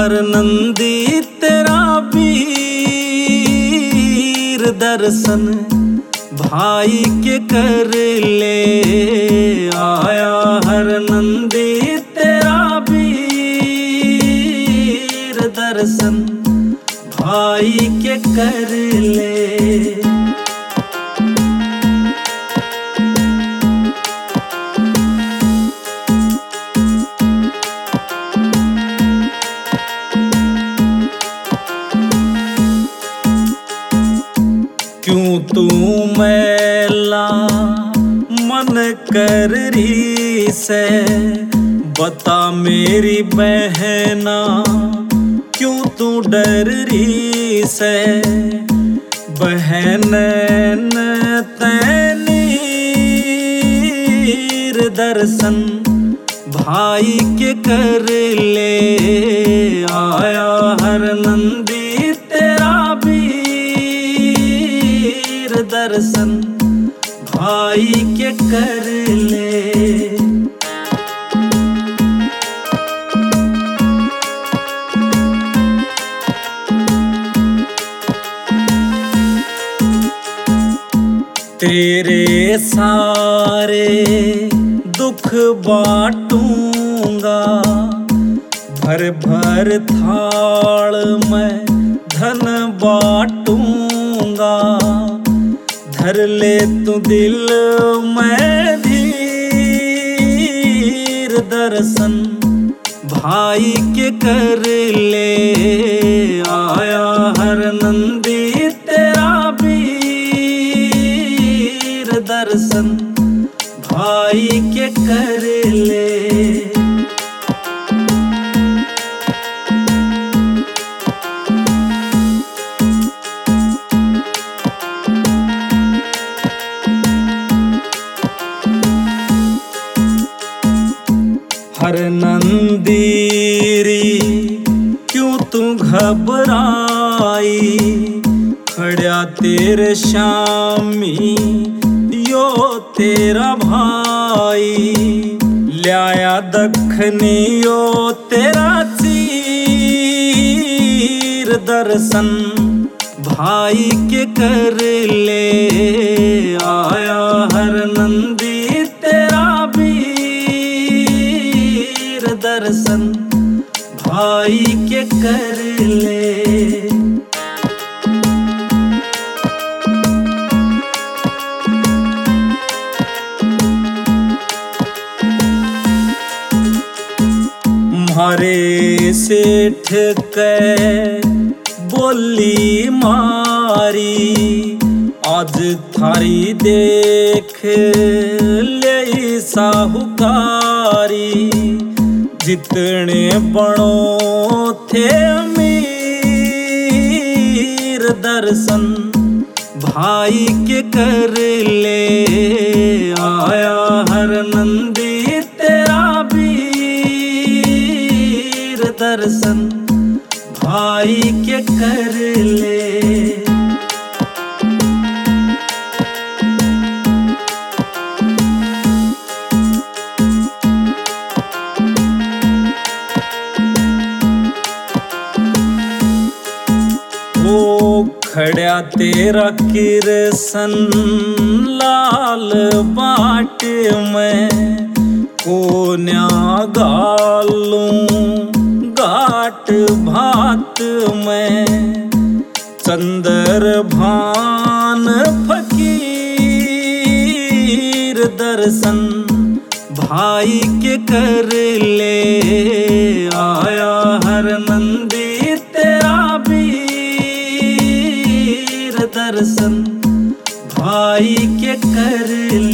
हर नंदी तेरा वीर दर्शन भाई के कर ले। आया हर नंदी तेरा वीर दर्शन भाई के कर ले। क्यों तू मैला मन कर रही से, बता मेरी बहना क्यों तू डर रही से। बहन तैनीर दर्शन भाई के कर ले। आया हर नंदी तेरा वीर दर्शन भाई के कर ले। तेरे सारे दुख बांटूंगा, भर भर थाल में धन बांटूंगा। धर ले तू दिल में धीर दर्शन भाई के कर ले। आया हर नंदी तेरा वीर दर्शन भाई के कर ले। हर नंदीरी क्यों तू घबराई, खड़ा तेरे शामी यो तेरा भाई। लाया दखनी यो तेरा चीर दर्शन भाई के कर ले। आया हर नंदी तेरा वीर दर्शन भाई के कर ले। मारे सेठ के बोली मारी, आज थारी देख ले साहूकारी। जितने बड़ो थे अमीर दर्शन भाई के कर ले। आया हर नंदी तेरा वीर दर्शन भाई के कर ले। खड़ा तेरा किरसन लाल बाट में, कोन्या गालूं घाट भात में। चंदर भान फकीर दर्शन भाई के कर ले। आया हर नंदी तेरा वीर दर्शन भाई के कर ले।